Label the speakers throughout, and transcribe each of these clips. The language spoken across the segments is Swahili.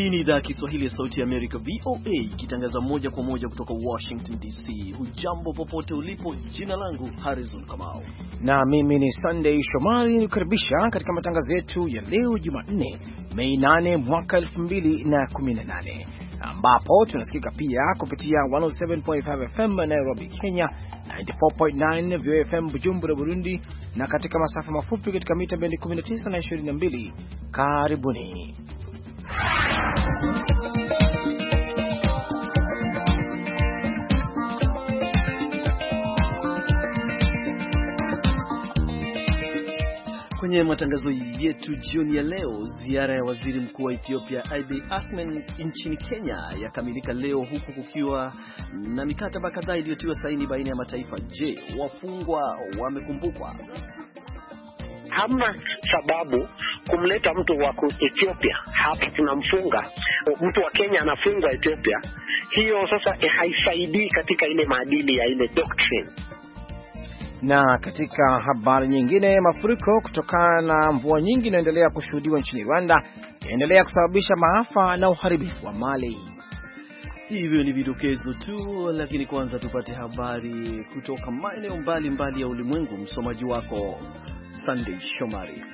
Speaker 1: Hii ni idhaa ya Kiswahili ya Sauti ya Amerika, VOA, ikitangaza moja kwa moja kutoka Washington DC. Hujambo popote ulipo, jina langu Harrison Kamau.
Speaker 2: Na mimi ni Sunday Shomari, nikukaribisha katika matangazo yetu ya leo Jumanne, Mei 8 mwaka 2018, ambapo tunasikika pia kupitia 107.5 FM Nairobi, Kenya, 94.9 VOA FM Bujumbura, Burundi, na katika masafa mafupi katika mita bendi 19 na 22. Karibuni.
Speaker 1: Kwenye matangazo yetu jioni ya leo, ziara ya waziri mkuu wa Ethiopia Abiy Ahmed nchini Kenya yakamilika leo, huku kukiwa na mikataba kadhaa iliyotiwa saini baina ya mataifa. Je, wafungwa wamekumbukwa?
Speaker 3: Hamna sababu kumleta mtu wa Ethiopia hapa tunamfunga. Mtu wa Kenya anafungwa Ethiopia. Hiyo sasa haisaidii katika ile maadili ya ile doctrine.
Speaker 2: Na katika habari nyingine, mafuriko kutokana na mvua nyingi inaendelea kushuhudiwa nchini Rwanda yaendelea kusababisha maafa na uharibifu wa mali.
Speaker 1: Hivyo ni vidokezo tu, lakini kwanza tupate habari kutoka maeneo mbalimbali ya ulimwengu. Msomaji wako Sunday Shomari.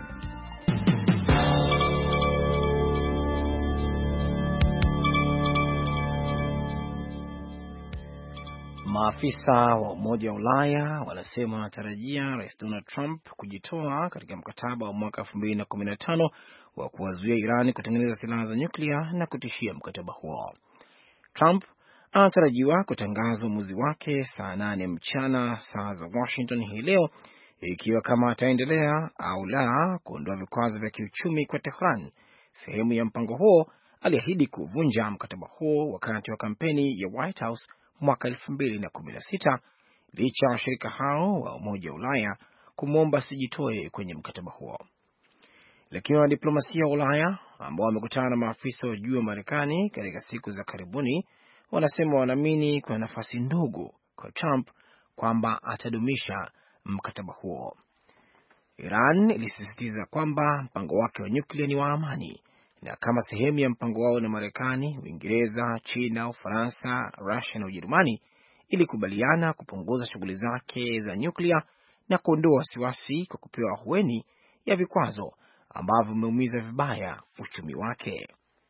Speaker 2: Maafisa wa Umoja wa Ulaya wanasema wanatarajia Rais Donald Trump kujitoa katika mkataba wa mwaka 2015 wa kuwazuia Iran kutengeneza silaha za nyuklia na kutishia mkataba huo. Trump anatarajiwa kutangaza uamuzi wake saa 8 mchana saa za Washington hii leo, ikiwa kama ataendelea au la kuondoa vikwazo vya kiuchumi kwa Tehran. Sehemu ya mpango huo aliahidi kuvunja mkataba huo wakati wa kampeni ya White House mwaka 2016, licha ya washirika hao wa Umoja wa Ulaya kumwomba sijitoe kwenye mkataba huo. Lakini wanadiplomasia wa Ulaya ambao wamekutana na maafisa wa juu wa Marekani katika siku za karibuni wanasema wanaamini kwa nafasi ndogo kwa Trump kwamba atadumisha mkataba huo. Iran ilisisitiza kwamba mpango wake wa nyuklia ni wa amani, na kama sehemu ya mpango wao na Marekani, Uingereza, China, Ufaransa, Russia na Ujerumani ilikubaliana kupunguza shughuli zake za nyuklia na kuondoa wasiwasi kwa kupewa ahueni ya vikwazo ambavyo vimeumiza vibaya uchumi wake.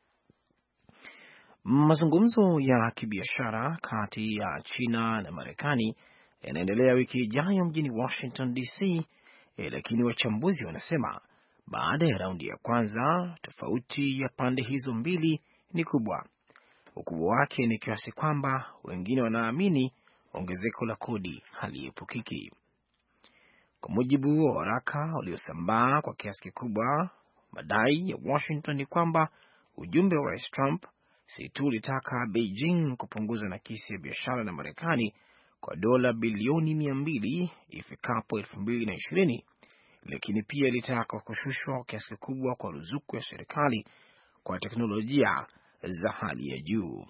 Speaker 2: Mazungumzo ya kibiashara kati ya China na Marekani yanaendelea wiki ijayo mjini Washington DC, lakini wachambuzi wanasema baada ya raundi ya kwanza, tofauti ya pande hizo mbili ni kubwa. Ukubwa wake ni kiasi kwamba wengine wanaamini ongezeko la kodi haliepukiki. Kwa mujibu wa waraka uliosambaa kwa kiasi kikubwa, madai ya Washington ni kwamba ujumbe wa Rais Trump si tu ulitaka Beijing kupunguza nakisi ya biashara na Marekani kwa dola bilioni 200 ifikapo 2020, lakini pia ilitaka kushushwa kiasi kikubwa kwa ruzuku ya serikali kwa teknolojia za hali ya juu.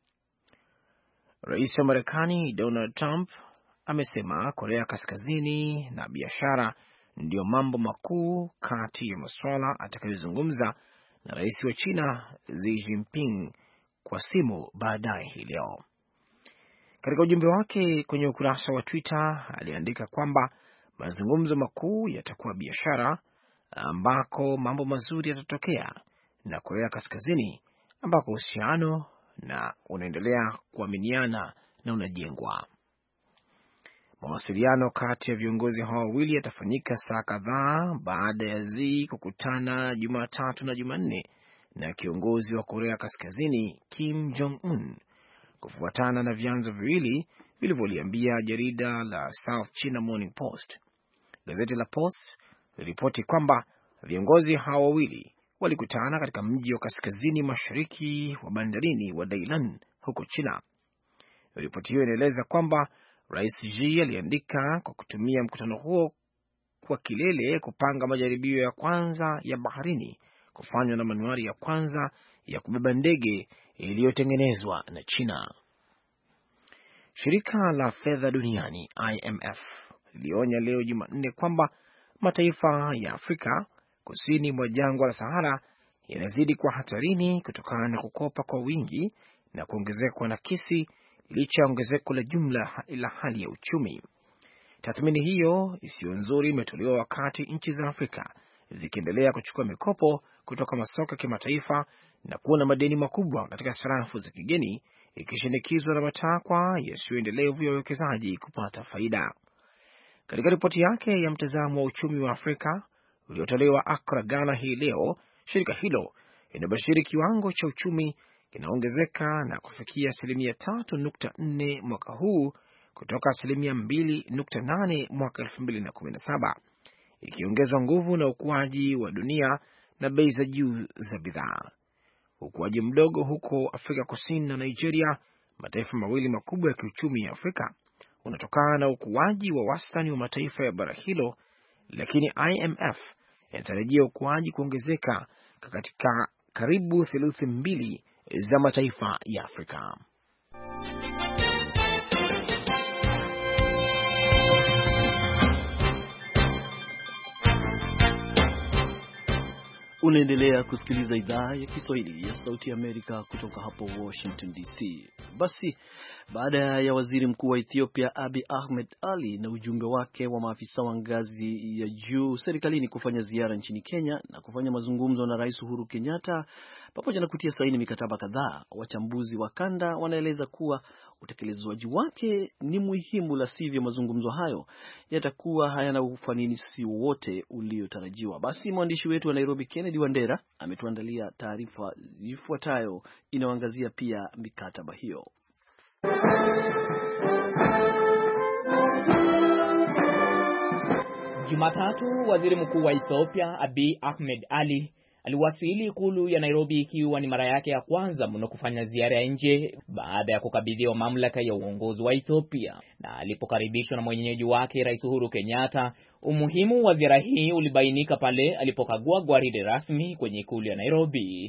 Speaker 2: Rais wa Marekani Donald Trump amesema Korea Kaskazini na biashara ndio mambo makuu kati ya masuala atakayozungumza na rais wa China Xi Jinping kwa simu baadaye hii leo. Katika ujumbe wake kwenye ukurasa wa Twitter aliandika kwamba mazungumzo makuu yatakuwa biashara, ambako mambo mazuri yatatokea, na Korea Kaskazini ambako uhusiano na unaendelea kuaminiana na unajengwa. Mawasiliano kati ya viongozi hao wawili yatafanyika saa kadhaa baada ya Xi kukutana Jumatatu na Jumanne na kiongozi wa Korea Kaskazini Kim Jong-un, kufuatana na vyanzo viwili vilivyoliambia jarida la South China Morning Post. Gazeti la Post liliripoti kwamba viongozi hao wawili walikutana katika mji wa kaskazini mashariki wa bandarini wa Dalian huko China. Ripoti hiyo inaeleza kwamba Rais Xi aliandika kwa kutumia mkutano huo kwa kilele kupanga majaribio ya kwanza ya baharini kufanywa na manuari ya kwanza ya kubeba ndege iliyotengenezwa na China. Shirika la fedha duniani IMF lilionya leo Jumanne kwamba mataifa ya Afrika kusini mwa jangwa la Sahara yanazidi kuwa hatarini kutokana na kukopa kwa wingi na kuongezeka kwa nakisi licha ya ongezeko la jumla la hali ya uchumi. Tathmini hiyo isiyo nzuri imetolewa wakati nchi za Afrika zikiendelea kuchukua mikopo kutoka masoko ya kimataifa na kuwa na madeni makubwa katika sarafu za kigeni, ikishinikizwa na matakwa yasiyoendelevu ya wawekezaji kupata faida. Katika ripoti yake ya mtazamo wa uchumi wa Afrika uliotolewa Accra, Ghana hii leo, shirika hilo linabashiri kiwango cha uchumi kinaongezeka na kufikia 3.4 mwaka huu kutoka 2.8 mwaka 2017, ikiongezwa nguvu na ukuaji wa dunia na bei za juu za bidhaa. Ukuaji mdogo huko Afrika Kusini na Nigeria, mataifa mawili makubwa ya kiuchumi ya Afrika, unatokana na ukuaji wa wastani wa mataifa ya bara hilo, lakini IMF inatarajia ukuaji kuongezeka katika karibu theluthi mbili za mataifa ya Afrika.
Speaker 1: Unaendelea kusikiliza idhaa ya Kiswahili ya Sauti ya Amerika kutoka hapo Washington DC. Basi, baada ya waziri mkuu wa Ethiopia Abiy Ahmed Ali na ujumbe wake wa maafisa wa ngazi ya juu serikalini kufanya ziara nchini Kenya na kufanya mazungumzo na Rais Uhuru Kenyatta pamoja na kutia saini mikataba kadhaa, wachambuzi wa kanda wanaeleza kuwa utekelezwaji wake ni muhimu, la sivyo mazungumzo hayo yatakuwa hayana ufanisi wote uliotarajiwa. Basi mwandishi wetu wa Nairobi Kennedy Wandera ametuandalia taarifa ifuatayo inayoangazia pia mikataba hiyo.
Speaker 4: Jumatatu, waziri mkuu wa Ethiopia Abiy Ahmed Ali aliwasili ikulu ya Nairobi ikiwa ni mara yake ya kwanza mno kufanya ziara ya nje baada ya kukabidhiwa mamlaka ya uongozi wa Ethiopia. Na alipokaribishwa na mwenyeji wake Rais Uhuru Kenyatta, umuhimu wa ziara hii ulibainika pale alipokagua gwaride rasmi kwenye ikulu ya Nairobi.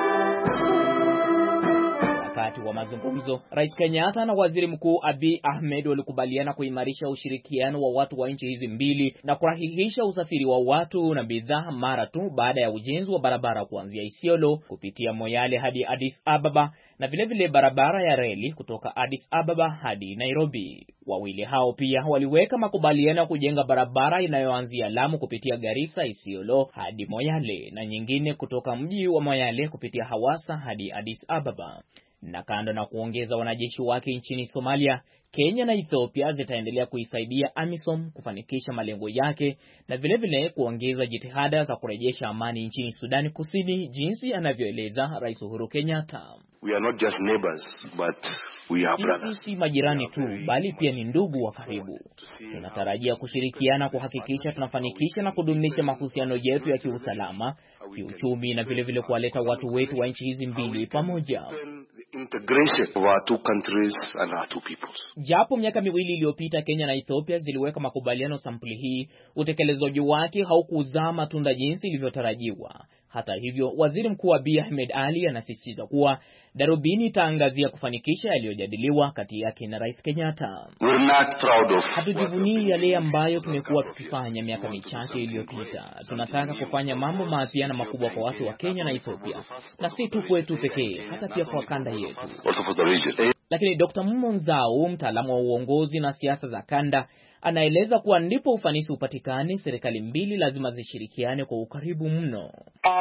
Speaker 4: Wakati wa mazungumzo, Rais Kenyatta na Waziri Mkuu Abiy Ahmed walikubaliana kuimarisha ushirikiano wa watu wa nchi hizi mbili na kurahihisha usafiri wa watu na bidhaa mara tu baada ya ujenzi wa barabara kuanzia Isiolo kupitia Moyale hadi Addis Ababa na vile barabara ya reli kutoka Addis Ababa hadi Nairobi. Wawili hao pia waliweka makubaliano ya kujenga barabara inayoanzia Lamu kupitia Garissa Isiolo hadi Moyale na nyingine kutoka mji wa Moyale kupitia Hawassa hadi Addis Ababa. Na kando na kuongeza wanajeshi wake nchini Somalia, Kenya na Ethiopia zitaendelea kuisaidia AMISOM kufanikisha malengo yake na vile kuongeza jitihada za kurejesha amani nchini Sudan Kusini, jinsi anavyoeleza Rais Uhuru Kenyatta.
Speaker 5: We are not just neighbors, but we are brothers.
Speaker 4: Sisi si majirani tu, bali pia ni ndugu wa karibu. Tunatarajia kushirikiana kuhakikisha tunafanikisha na kudumisha mahusiano yetu ya kiusalama, kiuchumi na vile kuwaleta watu wetu wa nchi hizi mbili pamoja.
Speaker 5: Integration of our two countries and our two peoples.
Speaker 4: Japo miaka miwili iliyopita Kenya na Ethiopia ziliweka makubaliano sampuli hii, utekelezaji wake haukuzaa matunda jinsi ilivyotarajiwa. Hata hivyo, Waziri Mkuu Abiy Ahmed Ali anasisitiza kuwa darubini itaangazia kufanikisha yaliyojadiliwa kati yake na Rais Kenyatta.
Speaker 5: We're not proud of.
Speaker 4: Hatujivunii yale ambayo tumekuwa tukifanya miaka michache iliyopita. Tunataka kufanya mambo mapya na makubwa kwa watu wa Kenya na Ethiopia, na si tu kwetu pekee, hata pia kwa kanda yetu.
Speaker 5: Also for the region.
Speaker 4: Lakini Dr. Mmonzau, mtaalamu wa uongozi na siasa za kanda, anaeleza kuwa ndipo ufanisi upatikane, serikali mbili lazima zishirikiane kwa ukaribu mno.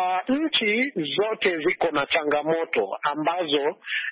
Speaker 3: Nchi zote ziko na changamoto ambazo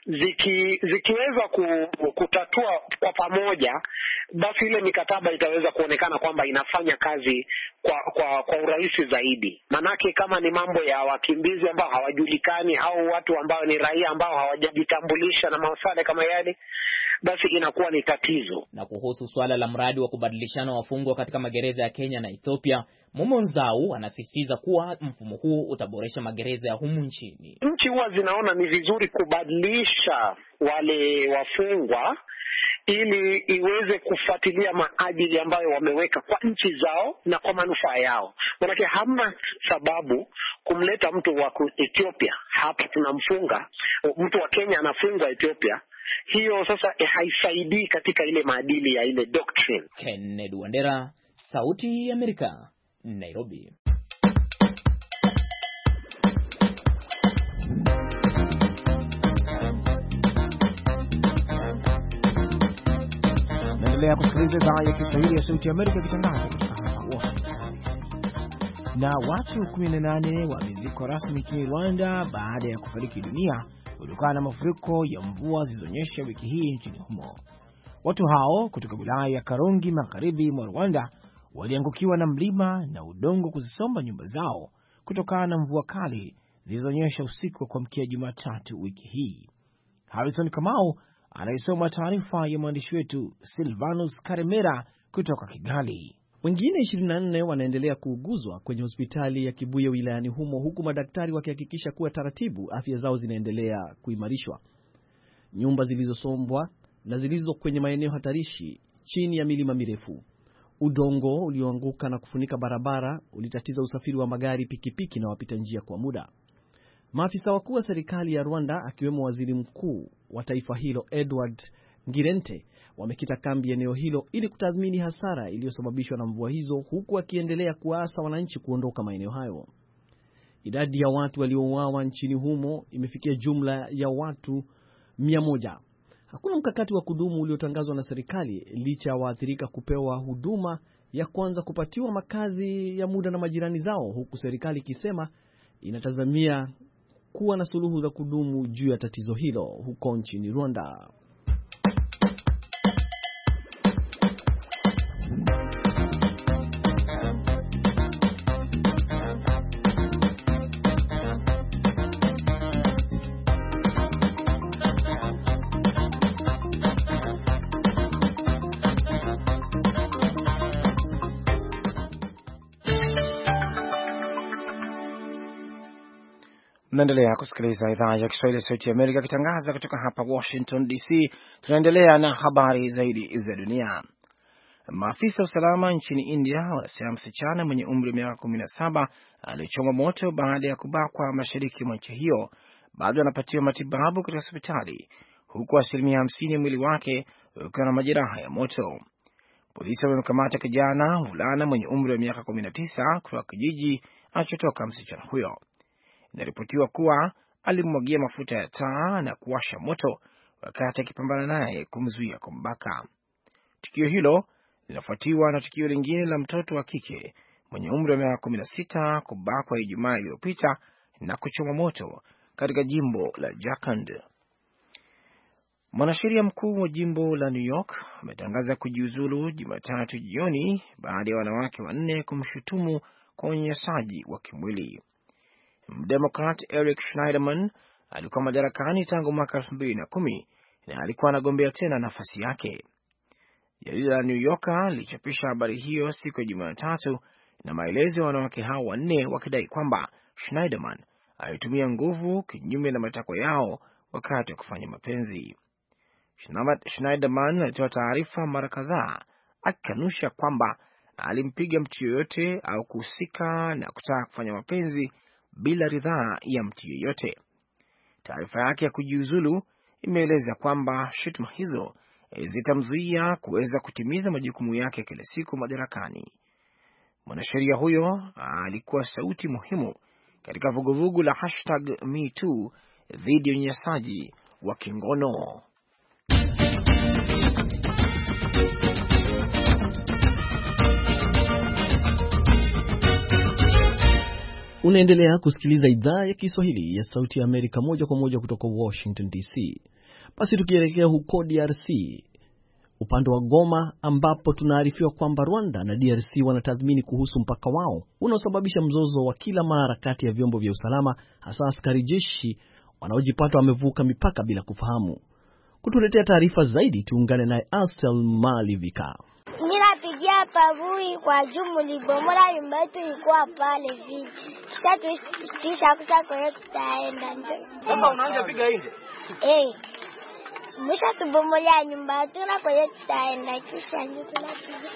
Speaker 3: zikiweza kutatua kwa pamoja, basi ile mikataba itaweza kuonekana kwamba inafanya kazi kwa urahisi zaidi. Manake kama ni mambo ya wakimbizi ambao hawajulikani au watu ambao ni raia ambao hawajajitambulisha na masuala kama yale, basi inakuwa ni tatizo.
Speaker 4: Na kuhusu swala la mradi wa kubadilishana wafungwa katika magereza ya Kenya na Ethiopia, Mmonzau anasisitiza kuwa mfumo huo utaboresha magereza ya humu nchini.
Speaker 3: Nchi huwa zinaona ni vizuri kubadilisha wale wafungwa ili iweze kufuatilia maadili ambayo wameweka kwa nchi zao na kwa manufaa yao. Maana hamna sababu kumleta mtu wa Ethiopia hapa tunamfunga, mtu wa Kenya anafungwa Ethiopia. Hiyo sasa haisaidii katika ile maadili ya ile doctrine.
Speaker 4: Kennedy Wandera, Sauti ya Amerika, Nairobi.
Speaker 2: Naendelea kusikiliza idhaa ya Kiswahili ya Sauti ya Amerika ikitangaza kutoka hapa Washington DC. Na watu 18 wamezikwa rasmi nchini Rwanda baada ya kufariki dunia kutokana na mafuriko ya mvua zilizonyesha wiki hii nchini humo. Watu hao kutoka wilaya ya Karongi magharibi mwa Rwanda waliangukiwa na mlima na udongo kuzisomba nyumba zao kutokana na mvua kali zilizonyesha usiku wa kuamkia Jumatatu wiki hii. Harrison Kamau anaisoma taarifa ya mwandishi wetu Silvanus Karemera kutoka Kigali.
Speaker 1: Wengine 24 wanaendelea kuuguzwa kwenye hospitali ya Kibuye wilayani humo, huku madaktari wakihakikisha kuwa taratibu afya zao zinaendelea kuimarishwa. Nyumba zilizosombwa na zilizo kwenye maeneo hatarishi chini ya milima mirefu. Udongo ulioanguka na kufunika barabara ulitatiza usafiri wa magari, pikipiki na wapita njia kwa muda. Maafisa wakuu wa serikali ya Rwanda akiwemo waziri mkuu wa taifa hilo Edward Ngirente wamekita kambi eneo hilo ili kutathmini hasara iliyosababishwa na mvua hizo, huku akiendelea kuasa wananchi kuondoka maeneo hayo. Idadi ya watu waliouawa nchini humo imefikia jumla ya watu 100. Hakuna mkakati wa kudumu uliotangazwa na serikali licha ya waathirika kupewa huduma ya kwanza, kupatiwa makazi ya muda na majirani zao, huku serikali ikisema inatazamia kuwa na suluhu za kudumu juu ya tatizo hilo huko nchini Rwanda.
Speaker 2: Naendelea kusikiliza idhaa ya Kiswahili ya Sauti ya Amerika ikitangaza kutoka hapa Washington DC. Tunaendelea na habari zaidi za dunia. Maafisa wa usalama nchini India wanasema msichana mwenye umri wa miaka 17 alichomwa moto baada ya kubakwa mashariki mwa nchi hiyo bado anapatiwa matibabu katika hospitali, huku 50% ya mwili wake ukiwa na majeraha ya moto. Polisi wamemkamata kijana mvulana mwenye umri wa miaka 19 kutoka kijiji alichotoka msichana huyo. Inaripotiwa kuwa alimwagia mafuta ya taa na kuwasha moto wakati akipambana naye kumzuia kumbaka. Tukio hilo linafuatiwa na tukio lingine la mtoto wa kike mwenye umri wa miaka 16 kubakwa Ijumaa iliyopita na kuchoma moto katika jimbo la Jharkhand. Mwanasheria mkuu wa jimbo la New York ametangaza kujiuzulu Jumatatu jioni baada ya wanawake 4 kumshutumu kwa unyanyasaji wa kimwili. Mdemokrat Eric Schneiderman alikuwa madarakani tangu mwaka 2010 na alikuwa anagombea tena nafasi yake. Jarida la New Yorker lilichapisha habari hiyo siku ya Jumatatu na maelezo ya wanawake hao 4 wakidai kwamba Schneiderman alitumia nguvu kinyume na matakwa yao wakati wa kufanya mapenzi. Schneiderman alitoa taarifa mara kadhaa akikanusha kwamba alimpiga mtu yoyote au kuhusika na kutaka kufanya mapenzi bila ridhaa ya mtu yeyote. Taarifa yake ya kujiuzulu imeeleza kwamba shutuma hizo zitamzuia kuweza kutimiza majukumu yake kila siku madarakani. Mwanasheria huyo alikuwa sauti muhimu katika vuguvugu la #MeToo dhidi ya unyanyasaji wa kingono.
Speaker 1: Unaendelea kusikiliza idhaa ya Kiswahili ya Sauti ya Amerika moja kwa moja kutoka Washington DC. Basi tukielekea huko DRC, upande wa Goma, ambapo tunaarifiwa kwamba Rwanda na DRC wanatathmini kuhusu mpaka wao unaosababisha mzozo wa kila mara kati ya vyombo vya usalama, hasa askari jeshi wanaojipata wamevuka mipaka bila kufahamu. Kutuletea taarifa zaidi tuungane naye Ansel Malivika.
Speaker 6: Ninapigia pavui kwa jumu libomola nyumba yetu ilikuwa pale hivi. Kisha kusa kwenye tutaenda nje.
Speaker 2: Sasa unaanza piga nje?
Speaker 6: Mwisha tubomolea nyumba yetu na kwenye tutaenda kisha nje tunapiga.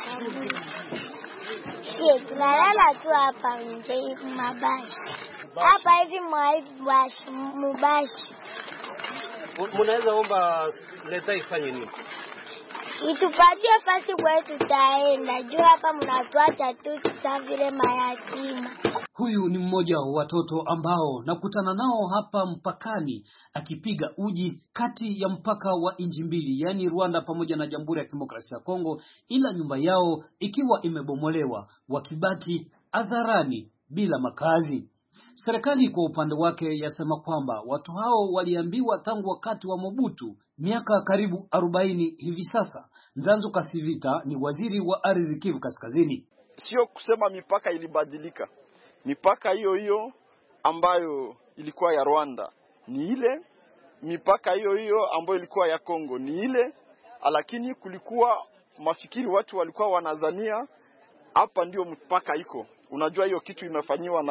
Speaker 6: Tunalala tu hapa nje mabashi. Hapa hivi mwaibwashi mubashi.
Speaker 7: Mnaweza omba leta ifanye nini?
Speaker 6: Itupatie fasi kwetu tutaenda. Juu hapa mnatuacha tu vile mayatima.
Speaker 8: Huyu ni mmoja wa watoto ambao nakutana nao hapa mpakani akipiga uji kati ya mpaka wa nchi mbili, yaani Rwanda pamoja na Jamhuri ya Kidemokrasia ya Kongo, ila nyumba yao ikiwa imebomolewa, wakibaki hadharani bila makazi. Serikali kwa upande wake yasema kwamba watu hao waliambiwa tangu wakati wa Mobutu miaka karibu 40 hivi sasa. Nzanzu Kasivita ni waziri wa ardhi Kivu Kaskazini.
Speaker 9: Sio kusema mipaka ilibadilika. Mipaka hiyo hiyo ambayo ilikuwa ya Rwanda ni ile, mipaka hiyo hiyo ambayo ilikuwa ya Kongo ni ile, lakini kulikuwa mafikiri watu walikuwa wanadhania hapa ndio mpaka iko. Unajua hiyo kitu imefanywa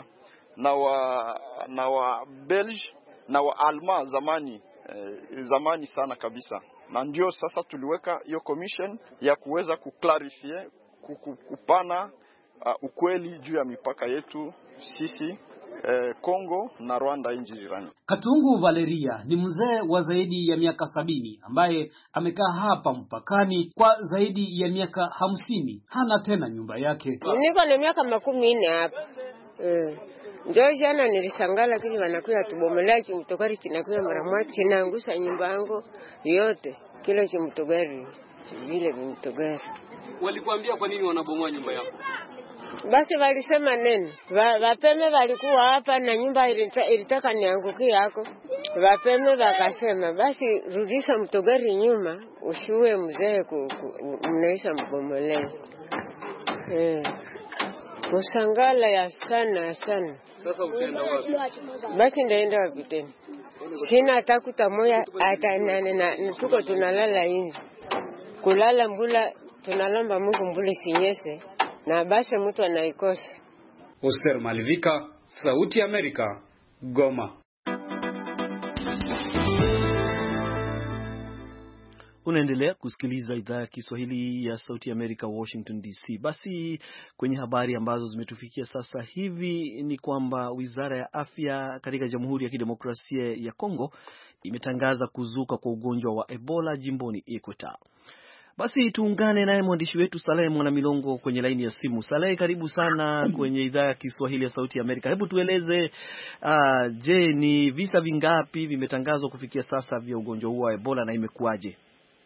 Speaker 9: na wa Belge na wa Alma zamani sana kabisa. Na ndio sasa tuliweka hiyo commission ya kuweza kuclarify kupana ukweli juu ya mipaka yetu sisi Kongo na Rwanda nchi jirani.
Speaker 8: Katungu Valeria ni mzee wa zaidi ya miaka 70 ambaye amekaa hapa mpakani kwa zaidi ya miaka 50. Hana tena nyumba yake.
Speaker 10: Niko na miaka 40 hapa. Ndio jana nilishangaa kile wanakuja tubomolea kimtogari kinakuja mara moja kinaangusha nyumba yangu yote. Kile kimtogari vile vimtogari.
Speaker 7: Walikwambia kwa nini wanabomoa nyumba yako?
Speaker 10: Basi walisema nini? Wapeme walikuwa hapa na nyumba ilitaka niangukie yako. Wapeme wakasema basi rudisha mtogari nyuma usiue mzee mnaisha mbomolea. Kusangala ya sana.
Speaker 7: Sasa utaenda wapi?
Speaker 10: Basi ndaenda wapi tena? Sina atakuta moya hata na tuko tunalala nje. Kulala mbula tunalamba Mungu mbule sinyese na basi mtu anaikosa.
Speaker 11: Oster Malvika, Sauti ya Amerika, Goma.
Speaker 1: Unaendelea kusikiliza idhaa ya Kiswahili ya Sauti ya Amerika, Washington DC. Basi kwenye habari ambazo zimetufikia sasa hivi ni kwamba Wizara ya Afya katika Jamhuri ya Kidemokrasia ya Kongo imetangaza kuzuka kwa ugonjwa wa Ebola jimboni Equator. Basi tuungane naye mwandishi wetu Saleh Mwanamilongo kwenye laini ya simu. Saleh, karibu sana kwenye idhaa ya Kiswahili ya Sauti ya Amerika. Hebu tueleze je, ni visa vingapi vimetangazwa kufikia sasa vya ugonjwa huo wa Ebola na imekuwaje?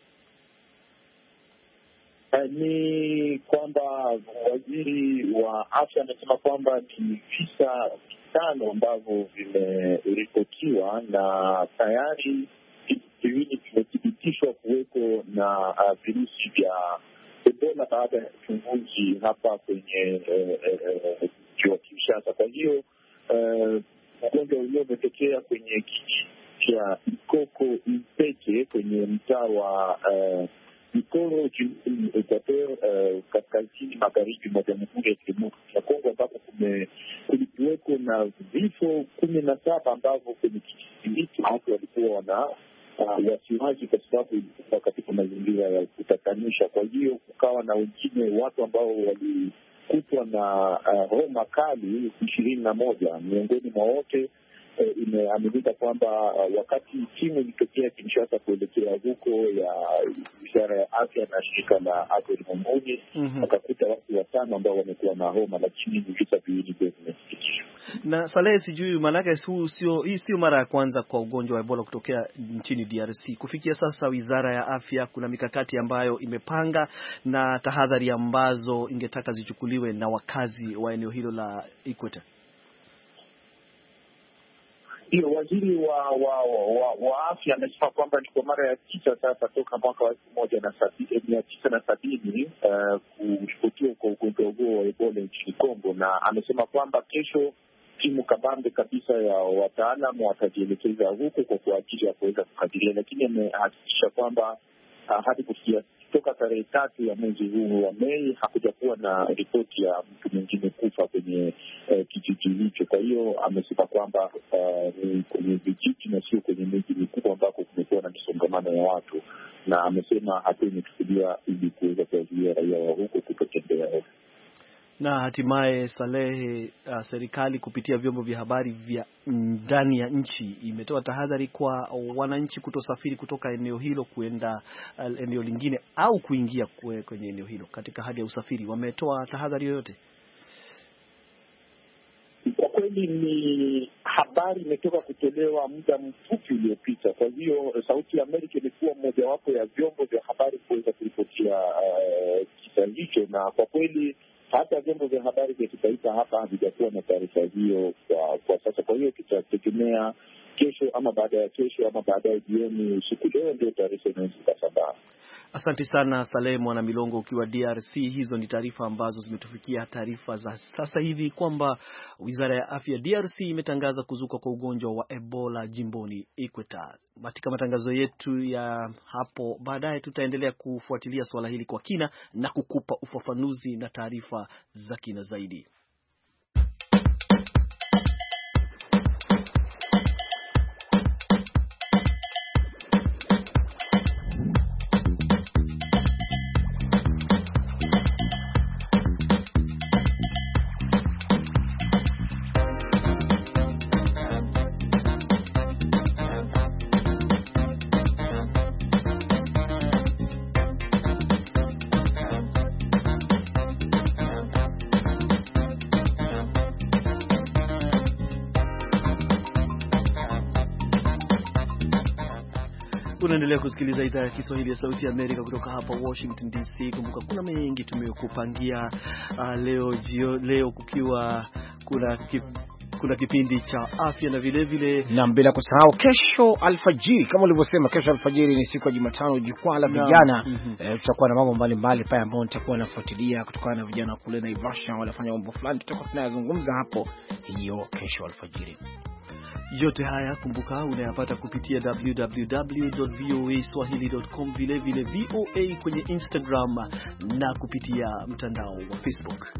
Speaker 12: Ni kwamba waziri wa afya amesema kwamba ni visa 5 ambavyo vimeripotiwa na tayari viwili vimethibitishwa kuweko na virusi vya Ebola baada ya uchunguzi hapa kwenye mji wa Kinshasa. Kwa hiyo ugonjwa ulio umetokea kwenye kijiji cha Ikoko Impeke kwenye mtaa wa Mikoro Equateur kaskazini magharibi mwa Jamhuri ya Kidemokrasia ya Kongo, ambapo kulikuweko na vifo 17 ambavyo kwenye kijiji hicho watu walikuwa wana wasiwasi kwa sababu ilikuwa katika mazingira ya kutatanisha. Kwa hiyo kukawa na wengine watu ambao walikutwa na homa kali 21 miongoni mwa wote. Imeaminika kwamba wakati timu ilitokea Kinshasa kuelekea huko ya Wizara ya Afya na Shirika la Afya Ulimwenguni, wakakuta watu 5 ambao wamekuwa na homa, lakini visa viwili ndio vimethibitishwa.
Speaker 1: Na Saleh, sijui maanake hii sio mara ya kwanza kwa ugonjwa wa Ebola kutokea nchini DRC. Kufikia sasa Wizara ya Afya kuna mikakati ambayo imepanga na tahadhari ambazo ingetaka zichukuliwe na wakazi wa eneo hilo la Equator.
Speaker 12: Hiyo waziri wa afya amesema kwamba ni kwa mara ya 9 sasa toka mwaka wa 1970 kuripotiwa kwa ugonjwa huo wa Ebola nchini Kongo, na amesema kwamba kesho timu kabambe kabisa ya wataalamu watajielekeza huko kwa kuajili ya kuweza kukadiria, lakini amehakikisha kwamba hadi kufikia toka tarehe 3 ya mwezi huu wa Mei hakujakuwa na ripoti ya mtu mwingine kufa kwenye kijiji hicho. Kwa hiyo amesema kwamba ni kwenye vijiji na sio kwenye miji mikubwa ambako kumekuwa na misongamano ya watu, na amesema hatua imechukuliwa ili kuweza kuwazuia raia wa huko kutotembea ovyo.
Speaker 1: Na hatimaye Salehe, serikali kupitia vyombo vya habari vya ndani ya nchi imetoa tahadhari kwa wananchi kutosafiri kutoka eneo hilo kuenda eneo lingine au kuingia kwenye eneo hilo. Katika hali ya usafiri wametoa tahadhari yoyote?
Speaker 12: hili ni habari imetoka kutolewa muda mfupi uliopita. Kwa hiyo Sauti ya Amerika imekuwa mojawapo ya vyombo vya habari kuweza kuripotia kisa hicho, na kwa kweli hata vyombo vya habari vya kitaifa hapa havijakuwa na taarifa hiyo kwa sasa. Kwa hiyo tutategemea kesho ama baada ya kesho ama baadaye jioni usiku leo ndio taarifa inaweza kusambaa.
Speaker 1: Asante sana Saleh Mwana Milongo ukiwa DRC. Hizo ni taarifa ambazo zimetufikia, taarifa za sasa hivi kwamba Wizara ya Afya DRC imetangaza kuzuka kwa ugonjwa wa Ebola jimboni Equator. Katika matangazo yetu ya hapo baadaye tutaendelea kufuatilia swala hili kwa kina na kukupa ufafanuzi na taarifa za kina zaidi. Unaendelea kusikiliza idhaa ya Kiswahili ya Sauti ya Amerika kutoka hapa Washington DC. Kumbuka kuna mengi tumekupangia leo kukiwa kuna kipindi cha afya na vile
Speaker 2: na bila kusahau kesho alfajiri, kama ulivyosema, kesho alfajiri ni siku ya Jumatano, jukwaa la vijana. Tutakuwa na mambo mbalimbali pale ambayo nitakuwa nafuatilia kutokana na vijana kule Naivasha wanafanya mambo fulani, tutakuwa tunayazungumza hapo hiyo kesho alfajiri.
Speaker 1: Yote haya kumbuka unayapata kupitia www.voaswahili.com, vile VOA kwenye Instagram na kupitia mtandao wa Facebook.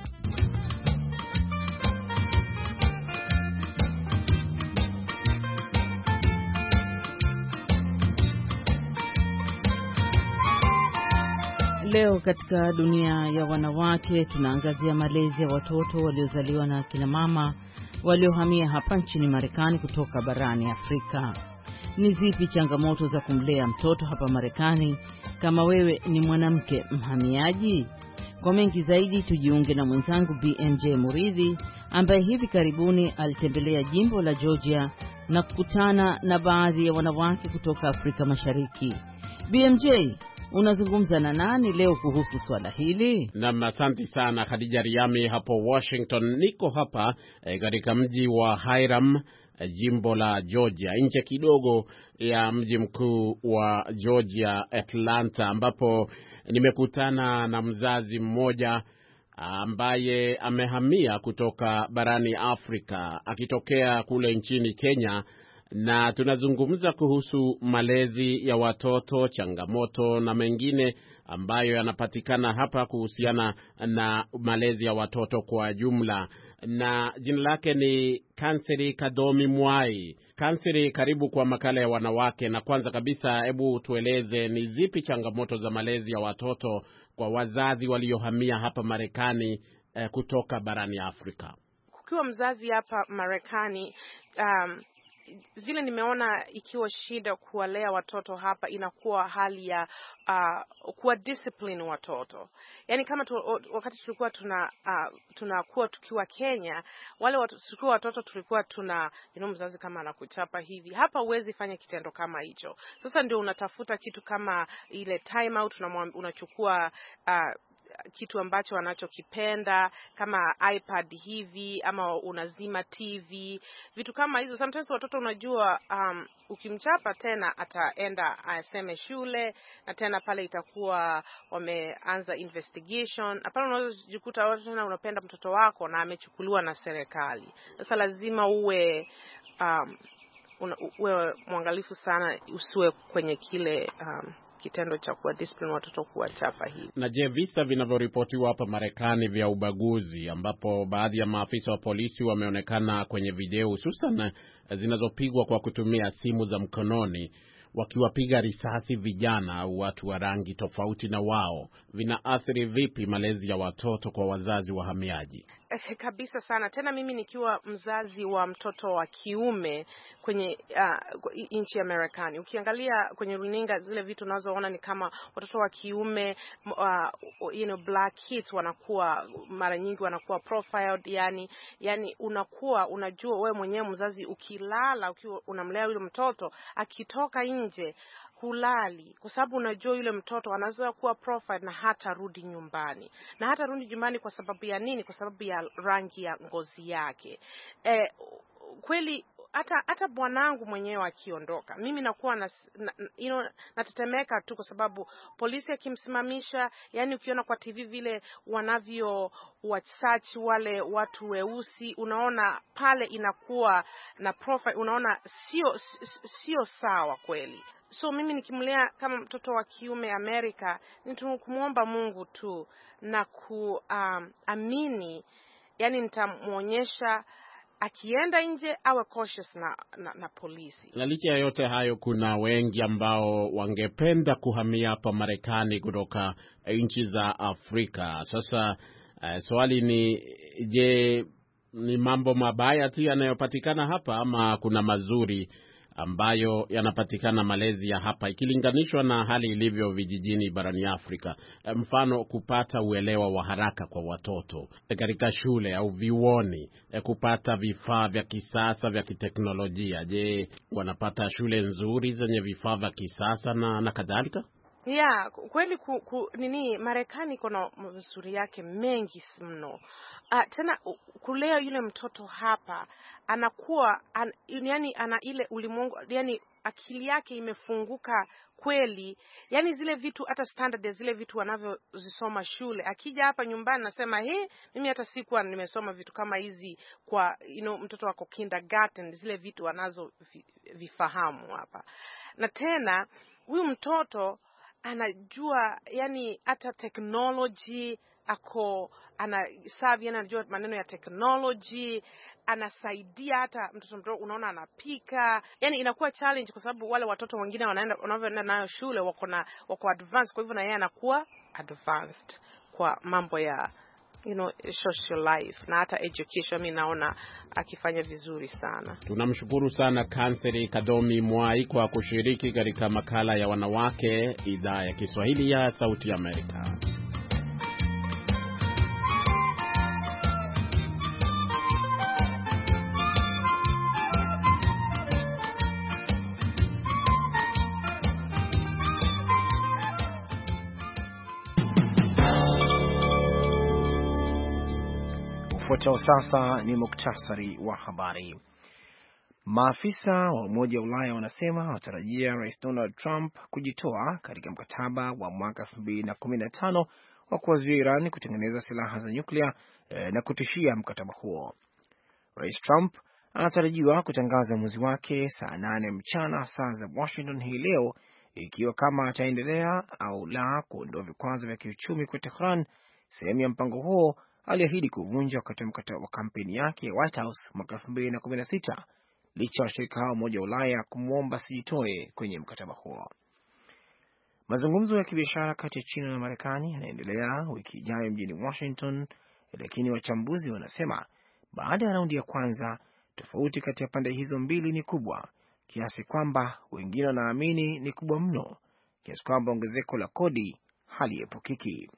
Speaker 13: Leo katika dunia ya wanawake tunaangazia malezi ya watoto waliozaliwa na kina mama waliohamia hapa nchini Marekani kutoka barani Afrika. Ni zipi changamoto za kumlea mtoto hapa Marekani kama wewe ni mwanamke mhamiaji? Kwa mengi zaidi tujiunge na mwenzangu BMJ Muridhi ambaye hivi karibuni alitembelea jimbo la Georgia na kukutana na baadhi ya wanawake kutoka Afrika Mashariki. BMJ, unazungumza na nani leo kuhusu swala hili?
Speaker 14: Naam, asante sana Khadija Riami hapo Washington. Niko hapa katika mji wa Hiram, jimbo la Georgia, nje kidogo ya mji mkuu wa Georgia, Atlanta, ambapo nimekutana na mzazi mmoja ambaye amehamia kutoka barani Afrika akitokea kule nchini Kenya, na tunazungumza kuhusu malezi ya watoto, changamoto na mengine ambayo yanapatikana hapa kuhusiana na malezi ya watoto kwa jumla. Na jina lake ni Kanseri Kadomi Mwai. Kanseri, karibu kwa makala ya wanawake, na kwanza kabisa hebu tueleze ni zipi changamoto za malezi ya watoto kwa wazazi waliohamia hapa Marekani kutoka barani Afrika.
Speaker 15: Kukiwa mzazi hapa Marekani, vile nimeona ikiwa shida kuwalea watoto hapa, inakuwa hali ya kuwa discipline watoto. Yaani kama wakati tulikuwa tunakuwa tukiwa Kenya, tukiwa watoto tulikuwa mzazi kama anakuchapa hivi. Hapa huwezi fanya kitendo kama hicho. Sasa ndio unatafuta kitu kama ile time out, unachukua kitu ambacho wanachokipenda kama iPad hivi, ama unazima TV, vitu kama hizo. Sometimes watoto unajua ukimchapa tena ataenda aseme shule, na tena pale itakuwa wameanza investigation. Hapana, unaweza kujikuta watu tena unapenda mtoto wako na amechukuliwa na serikali. Sasa lazima uwe mwangalifu sana, usiwe kwenye kile kitendo cha kuwa discipline watoto kuwachapa hivi.
Speaker 14: Na je, visa vinavyoripotiwa hapa Marekani vya ubaguzi, ambapo baadhi ya maafisa wa polisi wameonekana kwenye video hususan zinazopigwa kwa kutumia simu za mkononi wakiwapiga risasi vijana au watu wa rangi tofauti na wao, vinaathiri vipi malezi ya watoto kwa wazazi wahamiaji?
Speaker 15: Kabisa sana. Tena mimi nikiwa mzazi wa mtoto wa kiume kwenye nchi ya Marekani. Ukiangalia kwenye runinga zile vitu unazoona ni kama watoto wa kiume black kids wanakuwa mara nyingi wanakuwa profiled, yani unakuwa unajua wewe mwenyewe mzazi ukilala ukiwa unamlea yule mtoto akitoka nje hulali kwa sababu unajua yule mtoto anaweza kuwa profile na hata rudi nyumbani. Na hata rudi nyumbani kwa sababu ya nini? Kwa sababu ya rangi ya ngozi yake. Kweli hata bwanangu mwenyewe akiondoka mimi nakuwa natetemeka tu kwa sababu polisi akimsimamisha, yani ukiona kwa TV vile wanavyo watch wale watu weusi, unaona pale inakuwa na profile, unaona sio sawa kweli. So mimi nikimlea kama mtoto wa kiume Amerika, nitumuomba Mungu tu na kuamini, yani nitamuonyesha akienda nje awe cautious na polisi.
Speaker 14: Na licha ya yote hayo, kuna wengi ambao wangependa kuhamia hapa Marekani kutoka nchi za Afrika. Sasa swali ni, je, ni mambo mabaya tu yanayopatikana hapa ama kuna mazuri ambayo yanapatikana Malaysia hapa ikilinganishwa na hali ilivyo vijijini barani Afrika? Mfano, kupata uelewa wa haraka kwa watoto katika shule au vyuoni, kupata vifaa vya kisasa vya kiteknolojia. Je, wanapata shule nzuri zenye vifaa vya kisasa na kadhalika?
Speaker 15: Yeah, kweli Marekani kuna mazuri yake mengi mno. Tena kulea yule mtoto hapa anakuwa yani ana ile ulimwengu, yani akili yake imefunguka kweli, yani zile vitu hata standard ya zile vitu wanavyozisoma shule, akija hapa nyumbani nasema mimi hata sikuwa nimesoma vitu kama hizi kwa mtoto wako kindergarten, zile vitu wanazo vifahamu hapa. Na tena huyu mtoto anajua yani hata technology anajua maneno ya technology, anasaidia hata mtoto unaona anapika. Yani inakuwa challenge kwa sababu wale watoto wengine wanavyoenda nayo shule wako advanced, kwa hivyo na yeye anakuwa advanced kwa mambo ya social life na hata education. Mimi naona akifanya vizuri sana.
Speaker 14: Tunamshukuru sana Kanseri Kadomi Mwai kwa kushiriki katika makala ya wanawake, idhaa ya Kiswahili ya Sauti ya Amerika.
Speaker 2: Ufuatao sasa ni muktasari wa habari. Maafisa wa Umoja wa Ulaya wanasema watarajia Rais Donald Trump kujitoa katika mkataba wa mwaka 2015 wa kuwazuia Iran kutengeneza silaha za nyuklia na kutishia mkataba huo. Rais Trump anatarajiwa kutangaza uamuzi wake saa 8 mchana saa za Washington hii leo, ikiwa kama ataendelea au la kuondoa vikwazo vya kiuchumi kwa Tehran, sehemu ya mpango huo aliahidi kuvunja wakati wa kampeni yake ya White House mwaka 2016, licha washirika hao Umoja wa Ulaya kumwomba sijitoe kwenye mkataba huo. Mazungumzo ya kibiashara kati ya China na Marekani yanaendelea wiki ijayo mjini Washington, lakini wachambuzi wanasema baada ya raundi ya kwanza, tofauti kati ya pande hizo mbili ni kubwa, kiasi kwamba wengine wanaamini ni kubwa mno, kiasi kwamba ongezeko la kodi haliepukiki.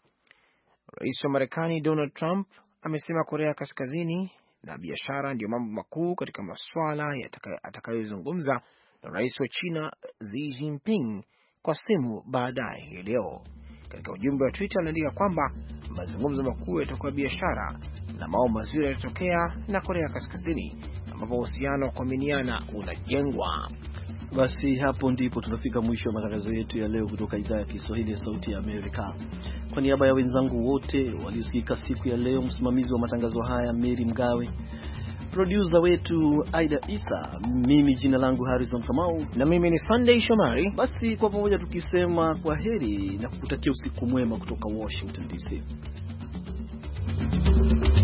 Speaker 2: Rais wa Marekani Donald Trump amesema Korea Kaskazini na biashara ndio mambo makuu katika masuala atakayozungumza na rais wa China Xi Jinping kwa simu baadaye hii leo. Katika ujumbe wa Twitter anaandika kwamba mazungumzo makuu yatakuwa biashara na mambo mazuri yatatokea na Korea Kaskazini, ambapo uhusiano wa kuaminiana unajengwa.
Speaker 1: Basi hapo ndipo tunafika mwisho wa matangazo yetu ya leo kutoka idhaa ya Kiswahili ya Sauti ya Amerika. Kwa niaba ya wenzangu wote waliosikika siku ya leo, msimamizi wa matangazo haya Mary Mgawe, producer wetu Aida Isa, mimi jina langu Harrison Kamau
Speaker 2: na mimi ni Sunday Shomari.
Speaker 1: Basi kwa pamoja tukisema kwa heri na kukutakia usiku mwema kutoka Washington DC.